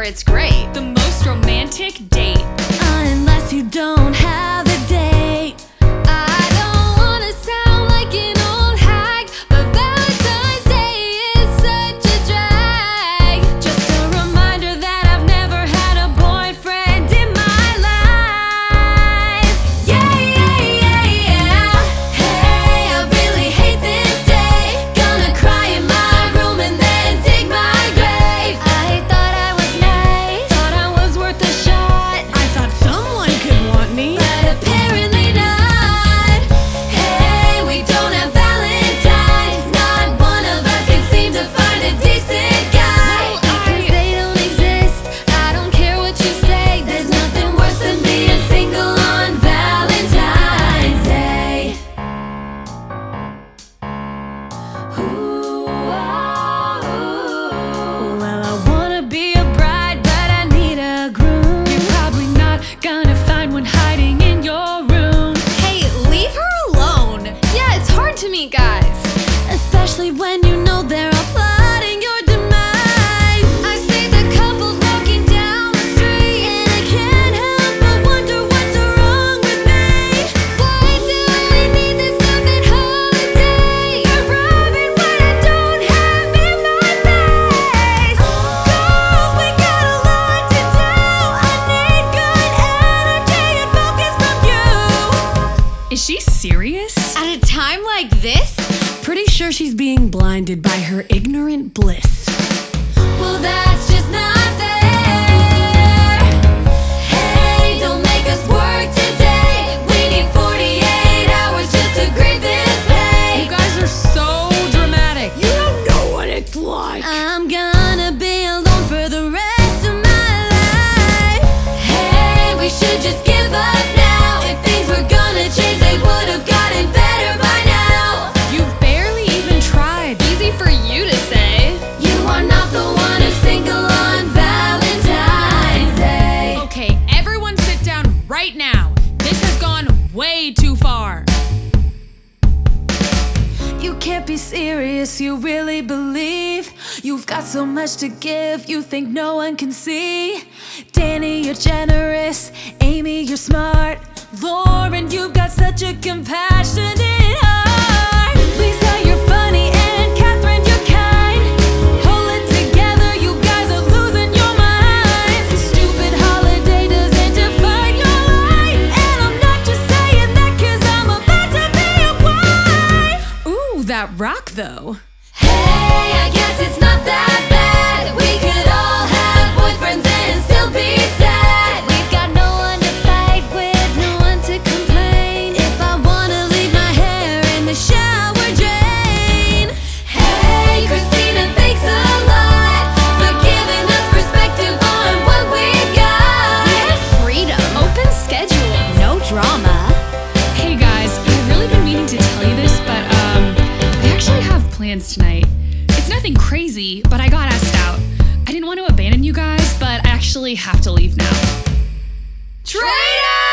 sure it's great. The most romantic date. Unless you don't have a date. I don't wanna sound like an old hag, but Valentine's Day is such a drag. Just a reminder that I've never had a boyfriend in my life. Yeah, yeah, yeah, yeah. Hey, I really hate this day. Gonna cry in my room and then dig my grave. I thought I was nice, Thought I was worth a shot. I thought someone could want me. but apparently not. Hey, we don't have Valentines. Not one of us can seem to find a decent guy. Because they don't exist. I don't care what you say. There's nothing worse than being single on Valentine's Day. Ooh, ah, ooh. Well, I wanna be a bride, but I need a groom. You're probably not gonna find one hiding in your room. Hey, leave her alone. Yeah, it's hard to meet guys. Especially when you know they're all plotting your demise. I see the couples walking down the street, And I can't help but wonder what's wrong with me. why do we need this stupid holiday? Arriving when I don't have in my face. Girls, we got a lot to do. I need good energy and focus from you. Is she serious? At a time like this? Pretty sure she's being blinded by her ignorant bliss. Well, that's just not fair. Hey, don't make us work today. We need 48 hours just to grade this pay. You guys are so dramatic. You don't know what it's like. I'm gonna be alone for the rest of my life. Hey, we should just give up now. If things were gonna change, they would have gotten better by now. You've barely even tried. Easy for you to say. You are not the one who's single on Valentine's Day. Okay, everyone sit down right now. This has gone way too far. You can't be serious, you really believe you've got so much to give, you think no one can see. Danny, you're generous. Amy, you're smart. Lauren, you've got such a compassionate heart. Lisa, you're funny. And Catherine, you're kind. Hold it together, you guys are losing your minds. This stupid holiday doesn't define your life. And I'm not just saying that 'cause I'm about to be a wife. Ooh, that rock though. Hey, I guess it's not that bad. We could all have boyfriends and still be sad. We've got no one to fight with, no one to complain. If I wanna leave my hair in the shower drain. Hey, Christina, thanks a lot for giving us perspective on what we got. We have freedom, open schedule, no drama. Hey guys, I've really been meaning to tell you this, but I actually have plans tonight. It's nothing crazy, but I got asked out. I didn't want to abandon you guys, but I actually have to leave now. Traitor!